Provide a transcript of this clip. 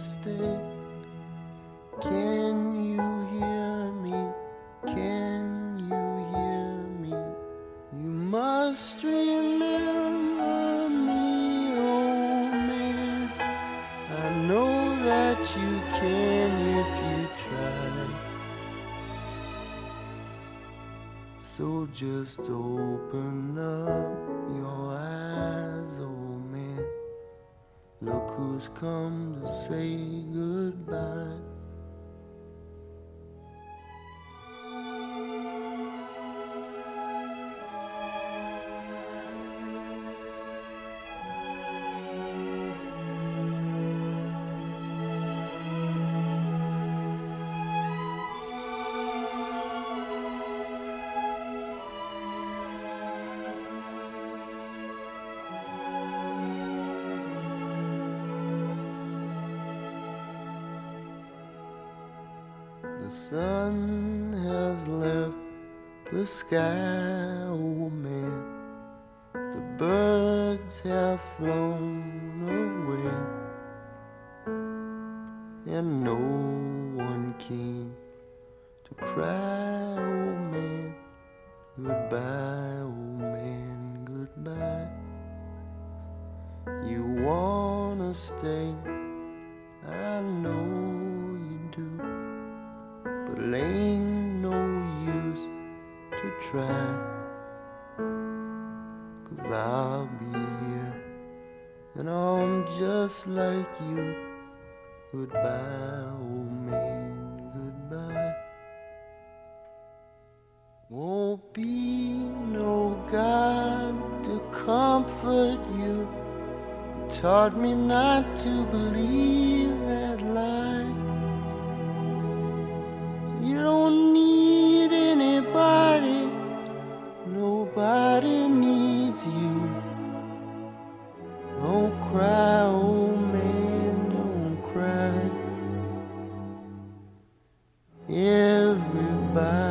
stay. Can you hear me? Can you hear me? You must remember me, oh man. I know that you can if you try. So just open up your eyes, oh man. Look who's come to say goodbye. The sun has left the sky, oh man. The birds have flown away, and no one came to cry, oh man. Goodbye, oh man, goodbye. You wanna stay, I know you do, but it ain't no use to try. 'Cause I'll be here, and I'm just like you. Goodbye, oh man, goodbye. Won't be no God to comfort you. You taught me not to believe that lie. You don't need anybody, nobody needs you. Don't cry, oh man, don't cry. Everybody